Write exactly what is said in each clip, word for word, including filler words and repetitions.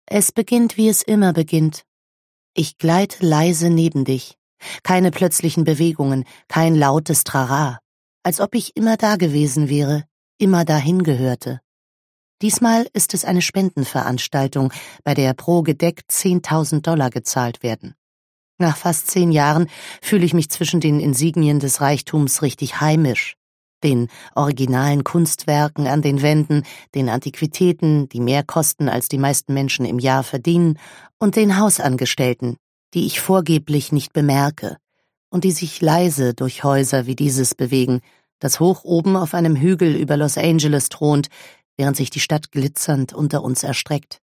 Es beginnt, wie es immer beginnt. Ich gleite leise neben dich. Keine plötzlichen Bewegungen, kein lautes Trara. Als ob ich immer da gewesen wäre, immer dahin gehörte. Diesmal ist es eine Spendenveranstaltung, bei der pro Gedeck zehntausend Dollar gezahlt werden. Nach fast zehn Jahren fühle ich mich zwischen den Insignien des Reichtums richtig heimisch. Den originalen Kunstwerken an den Wänden, den Antiquitäten, die mehr kosten, als die meisten Menschen im Jahr verdienen, und den Hausangestellten, die ich vorgeblich nicht bemerke und die sich leise durch Häuser wie dieses bewegen, das hoch oben auf einem Hügel über Los Angeles thront, während sich die Stadt glitzernd unter uns erstreckt.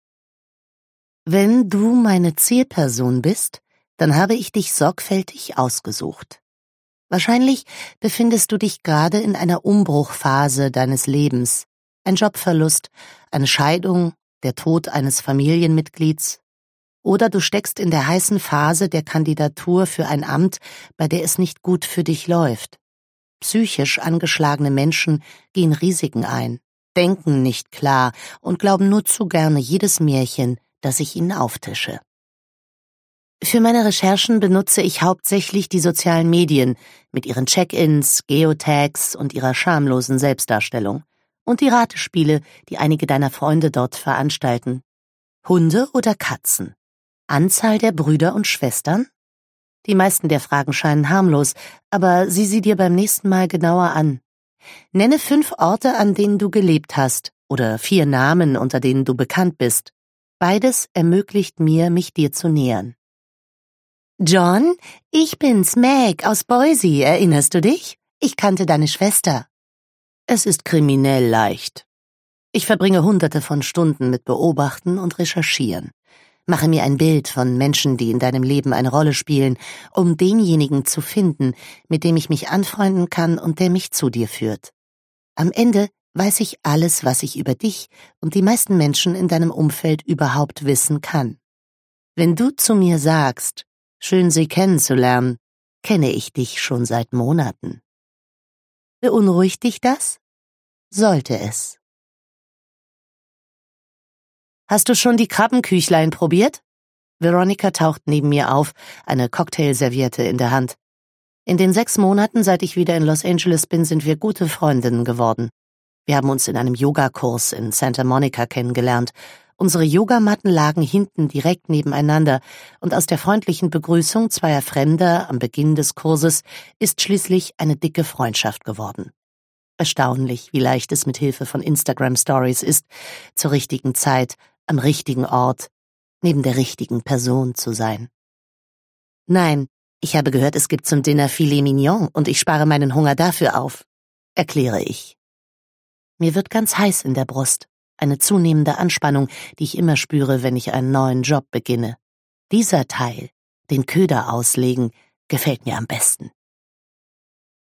Wenn du meine Zielperson bist, dann habe ich dich sorgfältig ausgesucht. Wahrscheinlich befindest du dich gerade in einer Umbruchphase deines Lebens. Ein Jobverlust, eine Scheidung, der Tod eines Familienmitglieds. Oder du steckst in der heißen Phase der Kandidatur für ein Amt, bei der es nicht gut für dich läuft. Psychisch angeschlagene Menschen gehen Risiken ein, denken nicht klar und glauben nur zu gerne jedes Märchen, das ich ihnen auftische. Für meine Recherchen benutze ich hauptsächlich die sozialen Medien mit ihren Check-ins, Geotags und ihrer schamlosen Selbstdarstellung und die Ratespiele, die einige deiner Freunde dort veranstalten. Hunde oder Katzen? Anzahl der Brüder und Schwestern? Die meisten der Fragen scheinen harmlos, aber sieh sie dir beim nächsten Mal genauer an. Nenne fünf Orte, an denen du gelebt hast, oder vier Namen, unter denen du bekannt bist. Beides ermöglicht mir, mich dir zu nähern. John, ich bin's, Meg aus Boise, erinnerst du dich? Ich kannte deine Schwester. Es ist kriminell leicht. Ich verbringe hunderte von Stunden mit Beobachten und Recherchieren. Mache mir ein Bild von Menschen, die in deinem Leben eine Rolle spielen, um denjenigen zu finden, mit dem ich mich anfreunden kann und der mich zu dir führt. Am Ende weiß ich alles, was ich über dich und die meisten Menschen in deinem Umfeld überhaupt wissen kann. Wenn du zu mir sagst, schön Sie kennenzulernen, kenne ich dich schon seit Monaten. Beunruhigt dich das? Sollte es. Hast du schon die Krabbenküchlein probiert? Veronica taucht neben mir auf, eine Cocktailserviette in der Hand. In den sechs Monaten, seit ich wieder in Los Angeles bin, sind wir gute Freundinnen geworden. Wir haben uns in einem Yogakurs in Santa Monica kennengelernt. Unsere Yogamatten lagen hinten direkt nebeneinander und aus der freundlichen Begrüßung zweier Fremder am Beginn des Kurses ist schließlich eine dicke Freundschaft geworden. Erstaunlich, wie leicht es mit Hilfe von Instagram-Stories ist, zur richtigen Zeit, am richtigen Ort, neben der richtigen Person zu sein. Nein, ich habe gehört, es gibt zum Dinner Filet Mignon und ich spare meinen Hunger dafür auf, erkläre ich. Mir wird ganz heiß in der Brust, eine zunehmende Anspannung, die ich immer spüre, wenn ich einen neuen Job beginne. Dieser Teil, den Köder auslegen, gefällt mir am besten.